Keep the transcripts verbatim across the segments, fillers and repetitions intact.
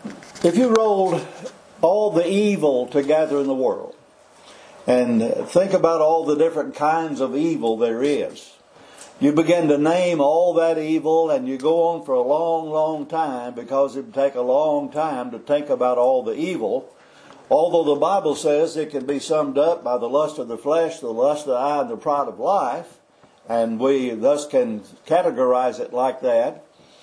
If you rolled all the evil together in the world and think about all the different kinds of evil there is, you begin to name all that evil and you go on for a long, long time because it would take a long time to think about all the evil. Although the Bible says it can be summed up by the lust of the flesh, the lust of the eye, and the pride of life, and we thus can categorize it like that,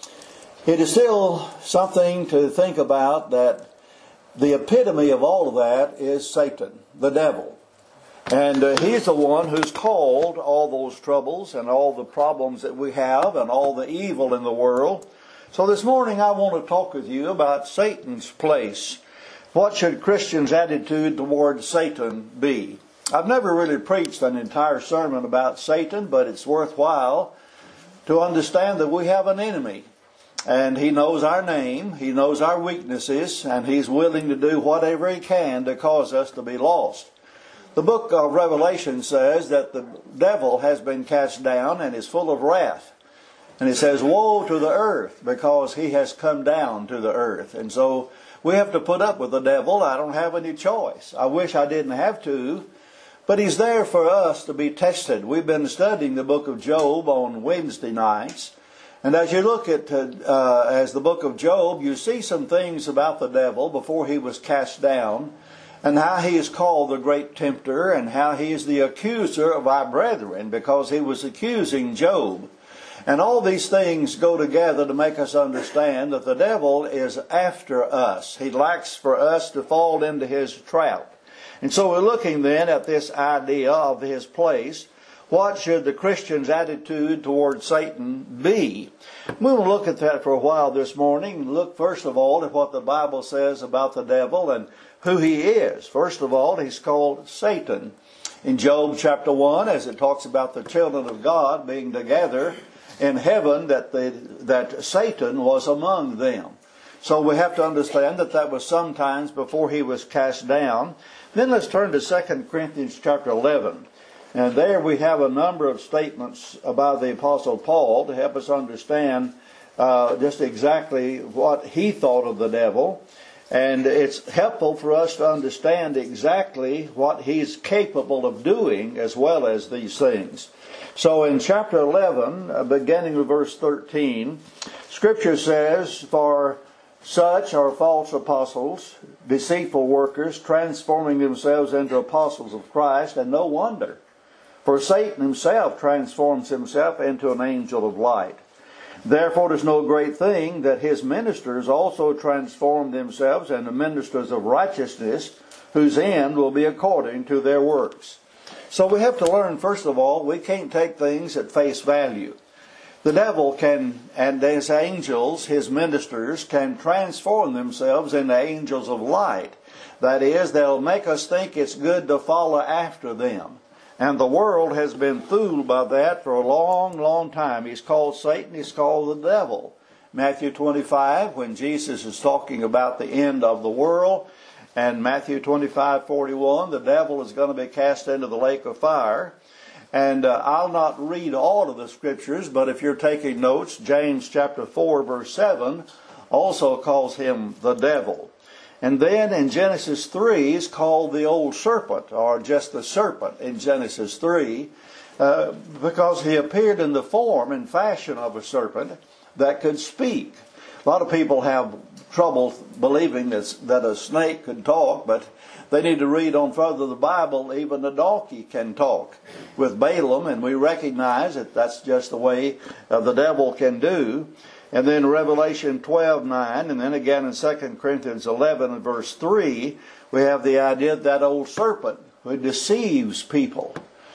it is still something to think about that the epitome of all of that is Satan, the devil. And uh, he's the one who's caused all those troubles and all the problems that we have and all the evil in the world. So this morning I want to talk with you about Satan's place. What should Christians' attitude toward Satan be? I've never really preached an entire sermon about Satan, but it's worthwhile to understand that we have an enemy. And he knows our name, he knows our weaknesses, and he's willing to do whatever he can to cause us to be lost. The book of Revelation says that the devil has been cast down and is full of wrath. And it says, woe to the earth, because he has come down to the earth. And so we have to put up with the devil. I don't have any choice. I wish I didn't have to. But he's there for us to be tested. We've been studying the book of Job on Wednesday nights. And as you look at uh, as the book of Job, you see some things about the devil before he was cast down, and how he is called the great tempter, and how he is the accuser of our brethren, because he was accusing Job. And all these things go together to make us understand that the devil is after us. He likes for us to fall into his trap. And so we're looking then at this idea of his place. What should the Christian's attitude toward Satan be? We will look at that for a while this morning. Look first of all at what the Bible says about the devil and who he is. First of all, he's called Satan. In Job chapter one, as it talks about the children of God being together in heaven, that the, that Satan was among them. So we have to understand that that was sometimes before he was cast down. Then let's turn to Second Corinthians chapter eleven. And there we have a number of statements about the Apostle Paul to help us understand uh, just exactly what he thought of the devil. And it's helpful for us to understand exactly what he's capable of doing as well as these things. So in chapter eleven, uh, beginning with verse thirteen, Scripture says, for such are false apostles, deceitful workers, transforming themselves into apostles of Christ, and no wonder. For Satan himself transforms himself into an angel of light. Therefore it is no great thing that his ministers also transform themselves into ministers of righteousness, whose end will be according to their works. So we have to learn, first of all, we can't take things at face value. The devil can, and his angels, his ministers, can transform themselves into angels of light. That is, they'll make us think it's good to follow after them. And the world has been fooled by that for a long, long time. He's called Satan, he's called the devil. Matthew twenty-five, when Jesus is talking about the end of the world, and Matthew twenty-five forty-one, the devil is going to be cast into the lake of fire. And uh, I'll not read all of the scriptures, but if you're taking notes, James chapter four verse seven also calls him the devil. And then in Genesis three, he's called the old serpent, or just the serpent in Genesis three, uh, because he appeared in the form and fashion of a serpent that could speak. A lot of people have trouble believing that, that a snake could talk, but they need to read on further the Bible. Even the donkey can talk with Balaam, and we recognize that that's just the way uh, the devil can do. And then Revelation twelve nine, and then again in Second Corinthians eleven and verse three, we have the idea that that old serpent who deceives people.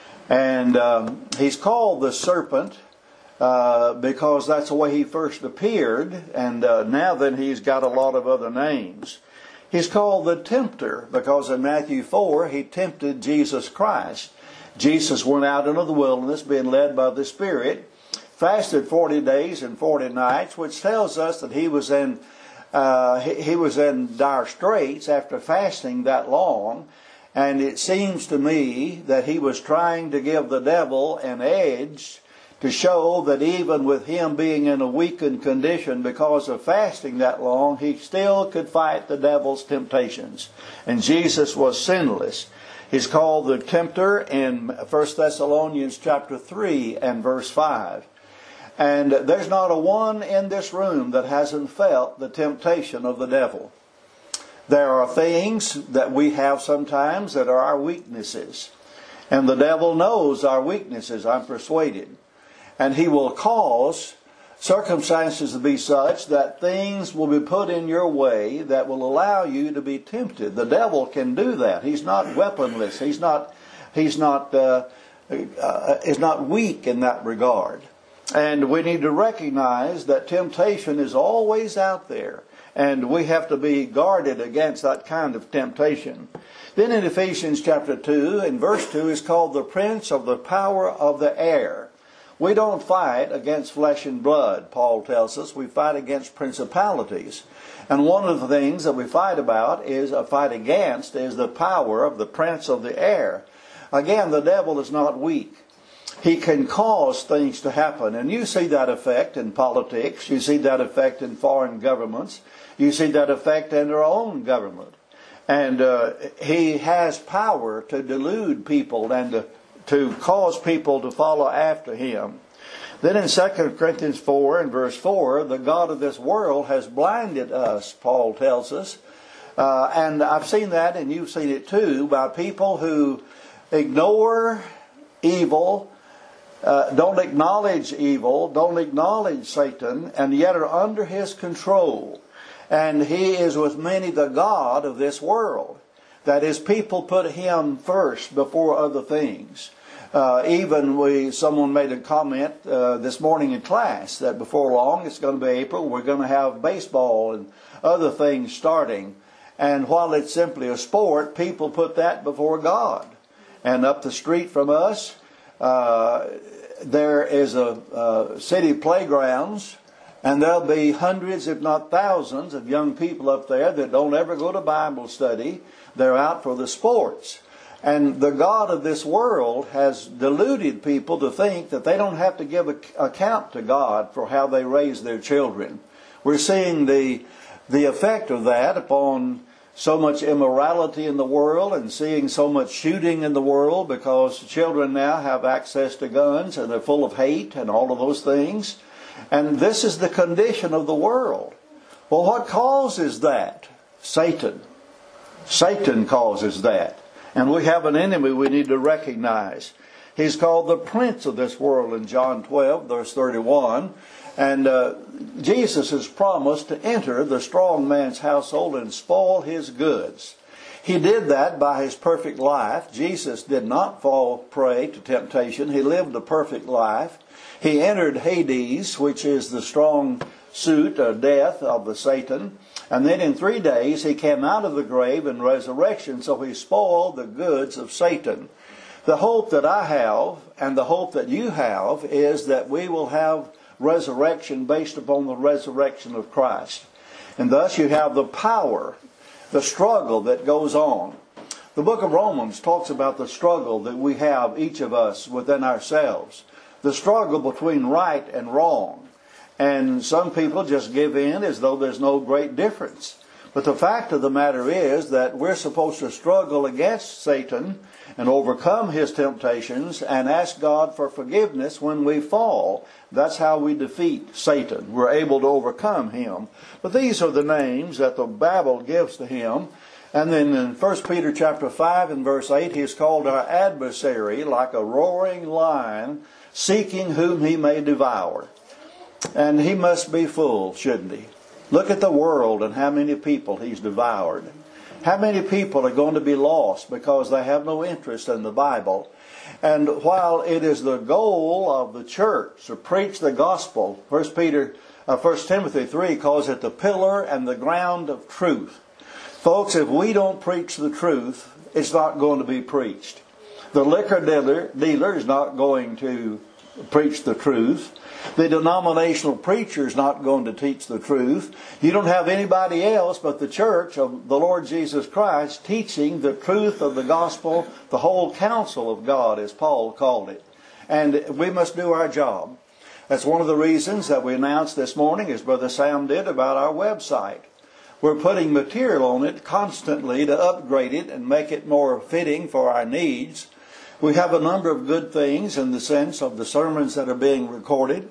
And um, he's called the serpent uh, because that's the way he first appeared, and uh, now then he's got a lot of other names. He's called the tempter because in Matthew four he tempted Jesus Christ. Jesus went out into the wilderness being led by the Spirit, fasted forty days and forty nights, which tells us that he was in uh, he, he was in dire straits after fasting that long. And it seems to me that he was trying to give the devil an edge to show that even with him being in a weakened condition because of fasting that long, he still could fight the devil's temptations. And Jesus was sinless. He's called the tempter in First Thessalonians chapter three and verse five. And there's not a one in this room that hasn't felt the temptation of the devil. There are things that we have sometimes that are our weaknesses. And the devil knows our weaknesses, I'm persuaded. And he will cause circumstances to be such that things will be put in your way that will allow you to be tempted. The devil can do that. He's not weaponless. He's not, he's not, uh, uh, is not weak in that regard. And we need to recognize that temptation is always out there. And we have to be guarded against that kind of temptation. Then in Ephesians chapter two, in verse two, is called the prince of the power of the air. We don't fight against flesh and blood, Paul tells us. We fight against principalities. And one of the things that we fight about is a fight against is the power of the prince of the air. Again, the devil is not weak. He can cause things to happen. And you see that effect in politics. You see that effect in foreign governments. You see that effect in our own government. And uh, he has power to delude people and to to cause people to follow after him. Then in Second Corinthians four and verse four, the God of this world has blinded us, Paul tells us. Uh, and I've seen that, and you've seen it too, by people who ignore evil, uh, don't acknowledge evil, don't acknowledge Satan, and yet are under his control. And he is with many the God of this world. That is, people put him first before other things. Uh, even we, someone made a comment uh, this morning in class that before long, it's going to be April, we're going to have baseball and other things starting. And while it's simply a sport, people put that before God. And up the street from us, uh, there is a, a city playgrounds, and there'll be hundreds, if not thousands, of young people up there that don't ever go to Bible study. They're out for the sports. And the God of this world has deluded people to think that they don't have to give account to God for how they raise their children. We're seeing the, the effect of that upon so much immorality in the world and seeing so much shooting in the world because children now have access to guns and they're full of hate and all of those things. And this is the condition of the world. Well, what causes that? Satan. Satan causes that. And we have an enemy we need to recognize. He's called the prince of this world in John twelve, verse thirty-one. And uh, Jesus has promised to enter the strong man's household and spoil his goods. He did that by his perfect life. Jesus did not fall prey to temptation. He lived a perfect life. He entered Hades, which is the strong suit or death of the Satan. And then in three days he came out of the grave in resurrection, so he spoiled the goods of Satan. The hope that I have and the hope that you have is that we will have resurrection based upon the resurrection of Christ. And thus you have the power, the struggle that goes on. The book of Romans talks about the struggle that we have, each of us, within ourselves. The struggle between right and wrong. And some people just give in as though there's no great difference. But the fact of the matter is that we're supposed to struggle against Satan and overcome his temptations and ask God for forgiveness when we fall. That's how we defeat Satan. We're able to overcome him. But these are the names that the Bible gives to him. And then in First Peter chapter five and verse eight, he is called our adversary, like a roaring lion, seeking whom he may devour. And he must be full, shouldn't he? Look at the world and how many people he's devoured. How many people are going to be lost because they have no interest in the Bible? And while it is the goal of the church to preach the gospel, First Peter, uh, First Timothy three calls it the pillar and the ground of truth. Folks, if we don't preach the truth, it's not going to be preached. The liquor dealer, dealer is not going to preach the truth. The denominational preacher is not going to teach the truth. You don't have anybody else but the church of the Lord Jesus Christ teaching the truth of the gospel, the whole counsel of God, as Paul called it. and we must do our job. That's one of the reasons that we announced this morning, as Brother Sam did, about our website. We're putting material on it constantly to upgrade it and make it more fitting for our needs. We have a number of good things in the sense of the sermons that are being recorded.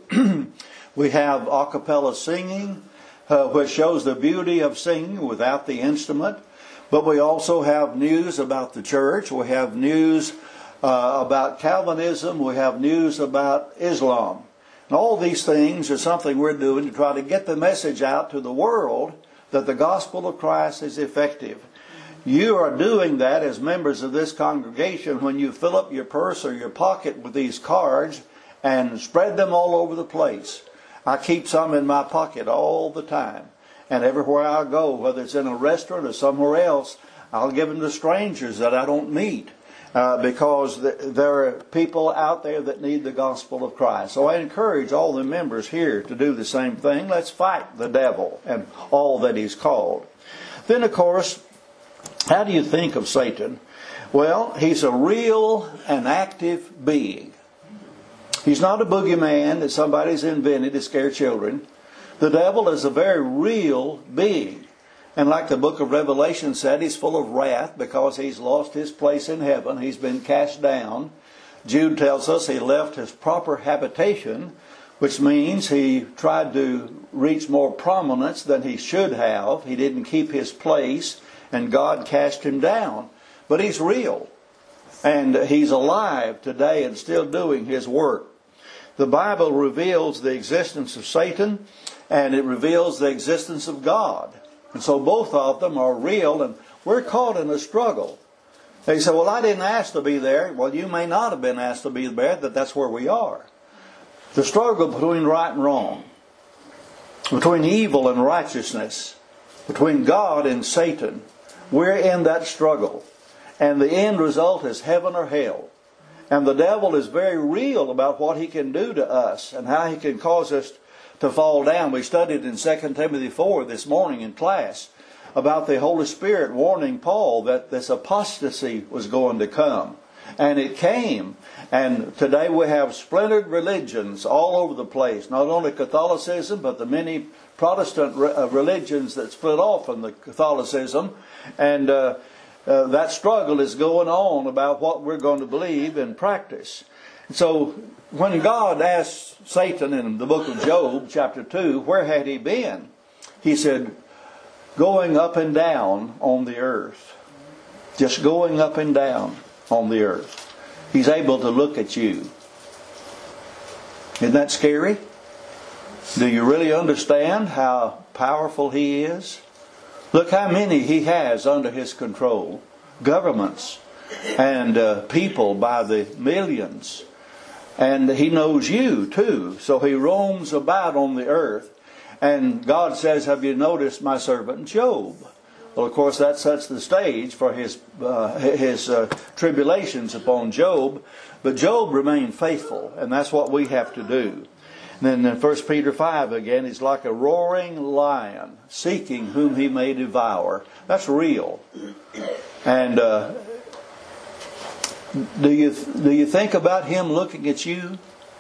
We have a cappella singing, uh, which shows the beauty of singing without the instrument. But we also have news about the church. We have news uh, about Calvinism. We have news about Islam. And all these things are something we're doing to try to get the message out to the world that the gospel of Christ is effective. You are doing that as members of this congregation when you fill up your purse or your pocket with these cards and spread them all over the place. I keep some in my pocket all the time. And everywhere I go, whether it's in a restaurant or somewhere else, I'll give them to strangers that I don't meet. Uh, because th- there are people out there that need the gospel of Christ. So I encourage all the members here to do the same thing. Let's fight the devil and all that he's called. Then, of course, how do you think of Satan? Well, he's a real and active being. He's not a boogeyman that somebody's invented to scare children. The devil is a very real being. And like the book of Revelation said, he's full of wrath because he's lost his place in heaven. He's been cast down. Jude tells us he left his proper habitation, which means he tried to reach more prominence than he should have. He didn't keep his place, and God cast him down. But he's real, and he's alive today and still doing his work. The Bible reveals the existence of Satan, and it reveals the existence of God. And so both of them are real, and we're caught in a struggle. They say, well, I didn't ask to be there. Well, you may not have been asked to be there, but that's where we are. The struggle between right and wrong, between evil and righteousness, between God and Satan. We're in that struggle. And the end result is heaven or hell. And the devil is very real about what he can do to us and how he can cause us to fall down. We studied in Second Timothy four this morning in class about the Holy Spirit warning Paul that this apostasy was going to come. And it came. And today we have splintered religions all over the place. Not only Catholicism, but the many Protestant religions that split off from the Catholicism. And uh, uh, that struggle is going on about what we're going to believe and practice. So when God asked Satan in the book of Job, chapter two, where had he been? He said, going up and down on the earth. Just going up and down on the earth. He's able to look at you. Isn't that scary? Do you really understand how powerful he is? Look how many he has under his control. Governments and uh, people by the millions. And he knows you too. So he roams about on the earth. And God says, have you noticed my servant Job? Well, of course, that sets the stage for his uh, his uh, tribulations upon Job. But Job remained faithful. And that's what we have to do. And then in First Peter five again, he's like a roaring lion, seeking whom he may devour. That's real. And uh, do you do you think about him looking at you?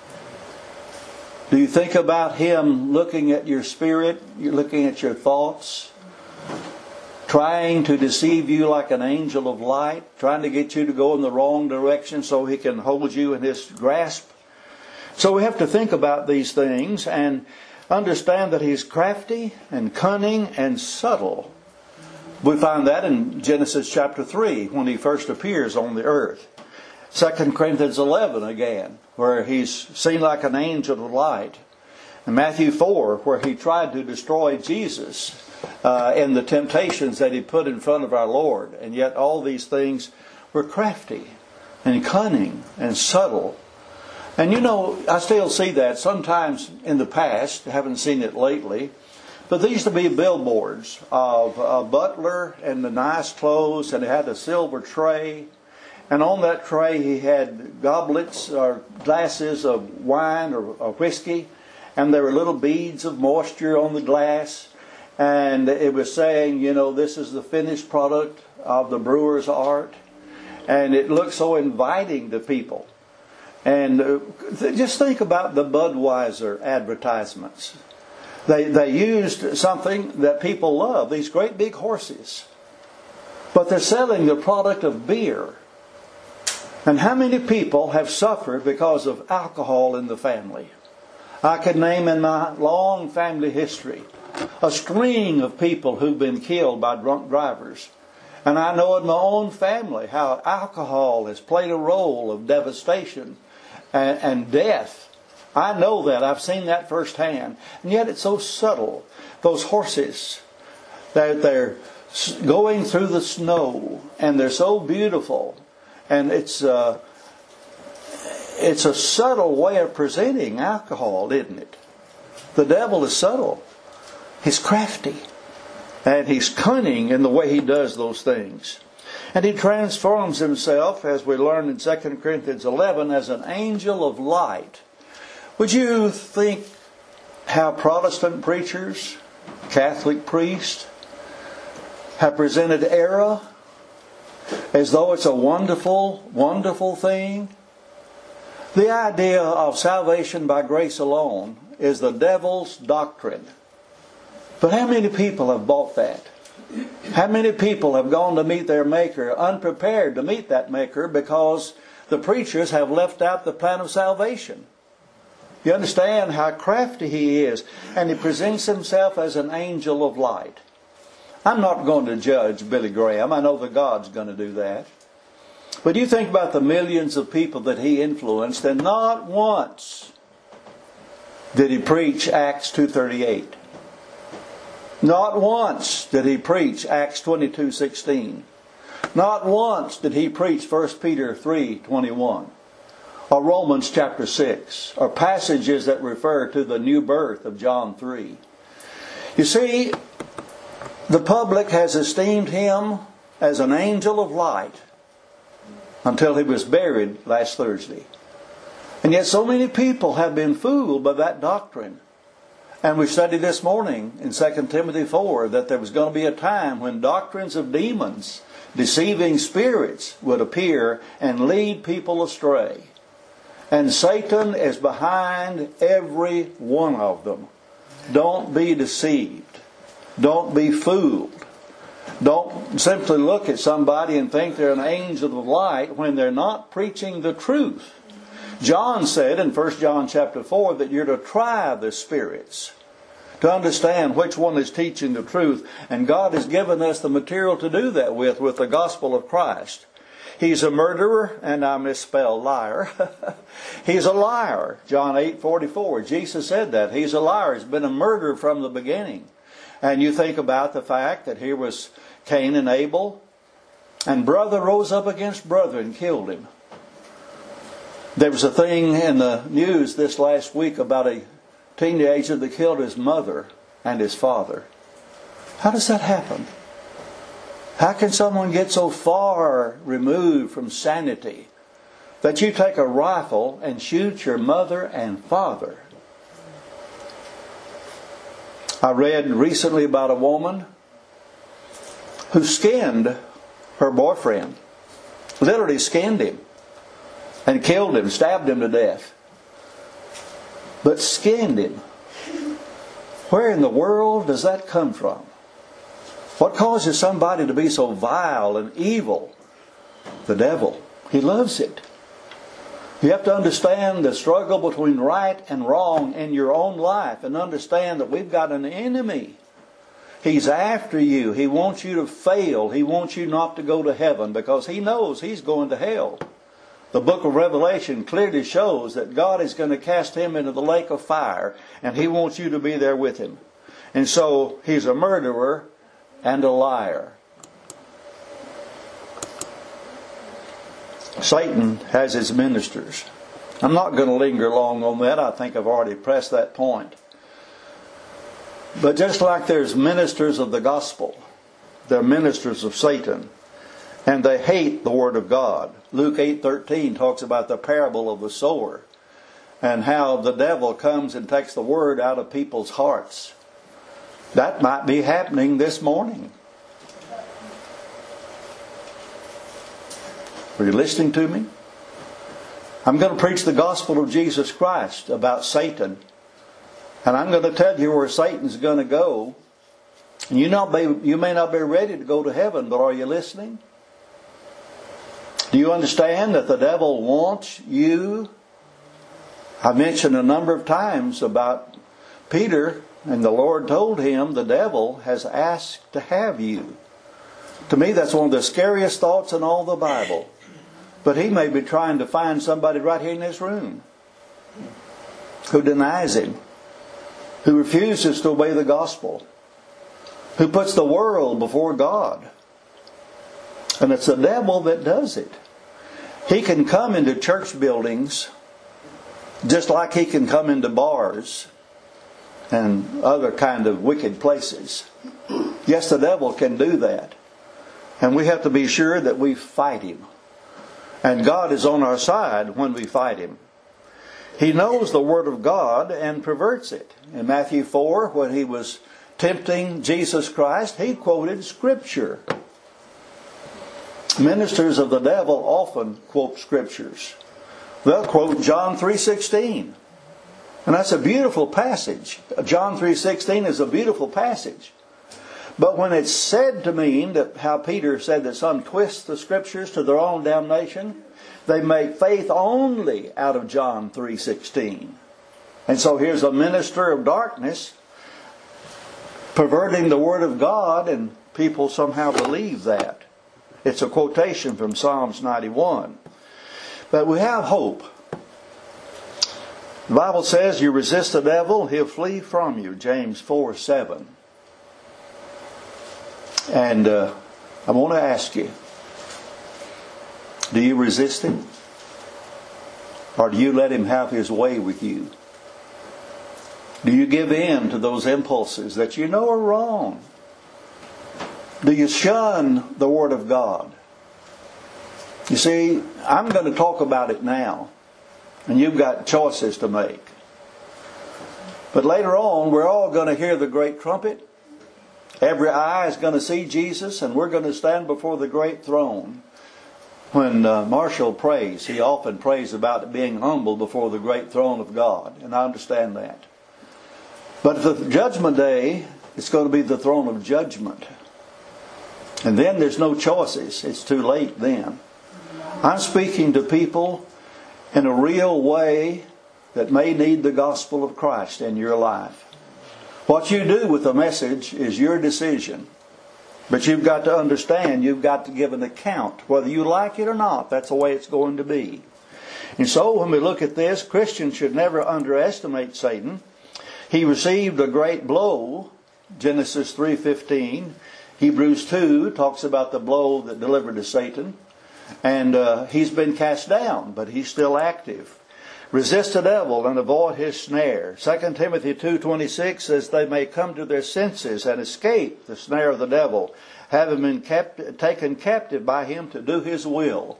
Do you think about him looking at your spirit? You're looking at your thoughts? Trying to deceive you like an angel of light? Trying to get you to go in the wrong direction so he can hold you in his grasp? So we have to think about these things and understand that he's crafty and cunning and subtle. We find that in Genesis chapter three when he first appears on the earth. Second Corinthians eleven again, where he's seen like an angel of light. And Matthew four, where he tried to destroy Jesus uh, in the temptations that he put in front of our Lord. And yet all these things were crafty and cunning and subtle. And you know, I still see that sometimes in the past. I haven't seen it lately. But there used to be billboards of a butler in the nice clothes, and he had a silver tray. And on that tray he had goblets or glasses of wine or, or whiskey. And there were little beads of moisture on the glass. And it was saying, you know, this is the finished product of the brewer's art. And it looked so inviting to people. And uh, just think about the Budweiser advertisements. They, they used something that people love, these great big horses. But they're selling the product of beer. And how many people have suffered because of alcohol in the family? I could name in my long family history a string of people who've been killed by drunk drivers. And I know in my own family how alcohol has played a role of devastation and, and death. I know that. I've seen that firsthand. And yet it's so subtle. Those horses, they're, they're going through the snow and they're so beautiful. And it's, uh, it's a subtle way of presenting alcohol, isn't it? The devil is subtle. He's crafty. And he's cunning in the way he does those things. And he transforms himself, as we learn in Second Corinthians eleven, as an angel of light. Would you think how Protestant preachers, Catholic priests, have presented error as though it's a wonderful, wonderful thing? The idea of salvation by grace alone is the devil's doctrine. But how many people have bought that? How many people have gone to meet their Maker unprepared to meet that Maker because the preachers have left out the plan of salvation? You understand how crafty he is. And he presents himself as an angel of light. I'm not going to judge Billy Graham. I know that God's going to do that. But you think about the millions of people that he influenced, and not once did he preach Acts two thirty-eight. Not once did he preach Acts twenty-two sixteen. Not once did he preach First Peter three twenty-one. Or Romans chapter six. Or passages that refer to the new birth of John three. You see, the public has esteemed him as an angel of light until he was buried last Thursday. And yet so many people have been fooled by that doctrine. And we studied this morning in Second Timothy four that there was going to be a time when doctrines of demons, deceiving spirits, would appear and lead people astray. And Satan is behind every one of them. Don't be deceived. Don't be fooled. Don't simply look at somebody and think they're an angel of light when they're not preaching the truth. John said in First John chapter four that you're to try the spirits to understand which one is teaching the truth. And God has given us the material to do that with, with the gospel of Christ. He's a murderer, and I misspelled liar. He's a liar. John eight forty-four. Jesus said that. He's a liar. He's been a murderer from the beginning. And you think about the fact that here was Cain and Abel, and brother rose up against brother and killed him. There was a thing in the news this last week about a teenager that killed his mother and his father. How does that happen? How can someone get so far removed from sanity that you take a rifle and shoot your mother and father? I read recently about a woman who skinned her boyfriend. Literally skinned him. And killed him, stabbed him to death. But skinned him. Where in the world does that come from? What causes somebody to be so vile and evil? The devil. He loves it. You have to understand the struggle between right and wrong in your own life and understand that we've got an enemy. He's after you. He wants you to fail. He wants you not to go to heaven because he knows he's going to hell. The book of Revelation clearly shows that God is going to cast him into the lake of fire, and he wants you to be there with him. And so he's a murderer and a liar. Satan has his ministers. I'm not going to linger long on that. I think I've already pressed that point. But just like there's ministers of the gospel, there are ministers of Satan. And they hate the Word of God. Luke eight thirteen talks about the parable of the sower. And how the devil comes and takes the Word out of people's hearts. That might be happening this morning. Are you listening to me? I'm going to preach the gospel of Jesus Christ about Satan. And I'm going to tell you where Satan's going to go. And you, not be, you may not be ready to go to heaven, but are you listening? Do you understand that the devil wants you? I mentioned a number of times about Peter, and the Lord told him the devil has asked to have you. To me, that's one of the scariest thoughts in all the Bible. But he may be trying to find somebody right here in this room who denies him, who refuses to obey the gospel, who puts the world before God. And it's the devil that does it. He can come into church buildings just like he can come into bars and other kind of wicked places. Yes, the devil can do that. And we have to be sure that we fight him. And God is on our side when we fight him. He knows the Word of God and perverts it. In Matthew four, when he was tempting Jesus Christ, he quoted Scripture. Ministers of the devil often quote Scriptures. They'll quote John three sixteen. And that's a beautiful passage. John three sixteen is a beautiful passage. But when it's said to mean that how Peter said that some twist the Scriptures to their own damnation, they make faith only out of John three sixteen. And so here's a minister of darkness perverting the Word of God, and people somehow believe that. It's a quotation from Psalms ninety-one. But we have hope. The Bible says you resist the devil, he'll flee from you. James four seven. And uh, I want to ask you, do you resist him? Or do you let him have his way with you? Do you give in to those impulses that you know are wrong? Do you shun the Word of God? You see, I'm going to talk about it now. And you've got choices to make. But later on, we're all going to hear the great trumpet. Every eye is going to see Jesus, and we're going to stand before the great throne. When uh, Marshall prays, he often prays about being humble before the great throne of God. And I understand that. But at the judgment day, it's going to be the throne of judgment. And then there's no choices. It's too late then. I'm speaking to people in a real way that may need the gospel of Christ in your life. What you do with the message is your decision. But you've got to understand, you've got to give an account. Whether you like it or not, that's the way it's going to be. And so when we look at this, Christians should never underestimate Satan. He received a great blow, Genesis three fifteen. Hebrews two talks about the blow that delivered to Satan. And uh, he's been cast down, but he's still active. Resist the devil and avoid his snare. Second Timothy two twenty-six says they may come to their senses and escape the snare of the devil, having been kept, taken captive by him to do his will.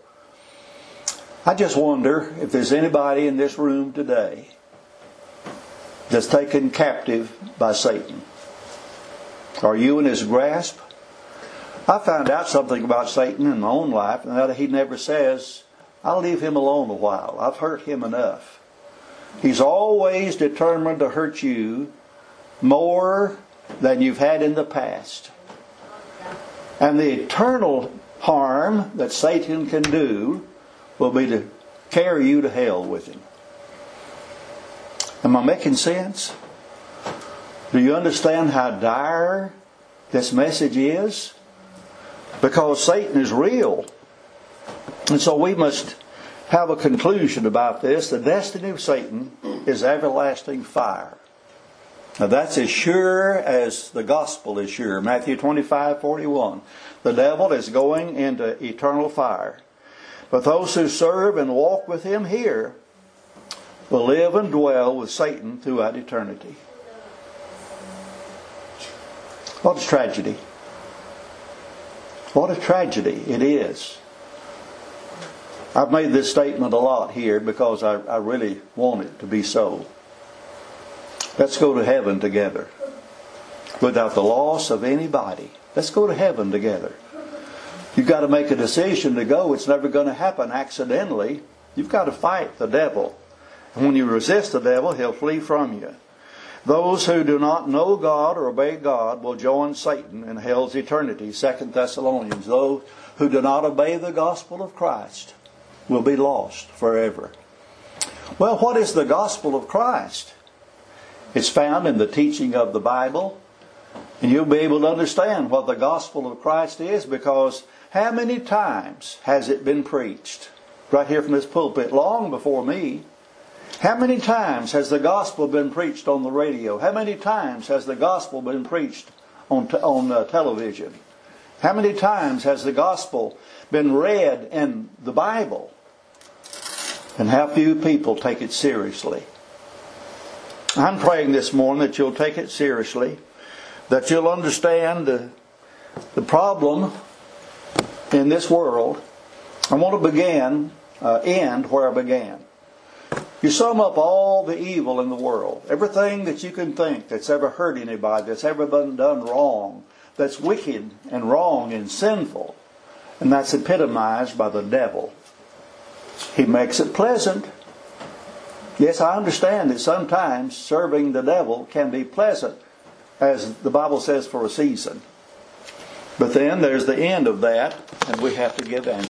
I just wonder if there's anybody in this room today that's taken captive by Satan. Are you in his grasp? I found out something about Satan in my own life, and that he never says, I'll leave him alone a while. I've hurt him enough. He's always determined to hurt you more than you've had in the past. And the eternal harm that Satan can do will be to carry you to hell with him. Am I making sense? Do you understand how dire this message is? Because Satan is real. And so we must have a conclusion about this. The destiny of Satan is everlasting fire. Now that's as sure as the gospel is sure. Matthew twenty-five forty-one. The devil is going into eternal fire. But those who serve and walk with him here will live and dwell with Satan throughout eternity. What a tragedy. What a tragedy it is. I've made this statement a lot here because I, I really want it to be so. Let's go to heaven together without the loss of anybody. Let's go to heaven together. You've got to make a decision to go. It's never going to happen accidentally. You've got to fight the devil. And when you resist the devil, he'll flee from you. Those who do not know God or obey God will join Satan in hell's eternity. Second Thessalonians. Those who do not obey the gospel of Christ will be lost forever. Well, what is the gospel of Christ? It's found in the teaching of the Bible. And you'll be able to understand what the gospel of Christ is, because how many times has it been preached? Right here from this pulpit, long before me. How many times has the gospel been preached on the radio? How many times has the gospel been preached on, t- on uh, television? How many times has the gospel been read in the Bible? And how few people take it seriously. I'm praying this morning that you'll take it seriously, that you'll understand the, the problem in this world. I want to begin, uh, end where I began. You sum up all the evil in the world, everything that you can think that's ever hurt anybody, that's ever been done wrong, that's wicked and wrong and sinful, and that's epitomized by the devil. He makes it pleasant. Yes, I understand that sometimes serving the devil can be pleasant, as the Bible says, for a season. But then there's the end of that, and we have to give in.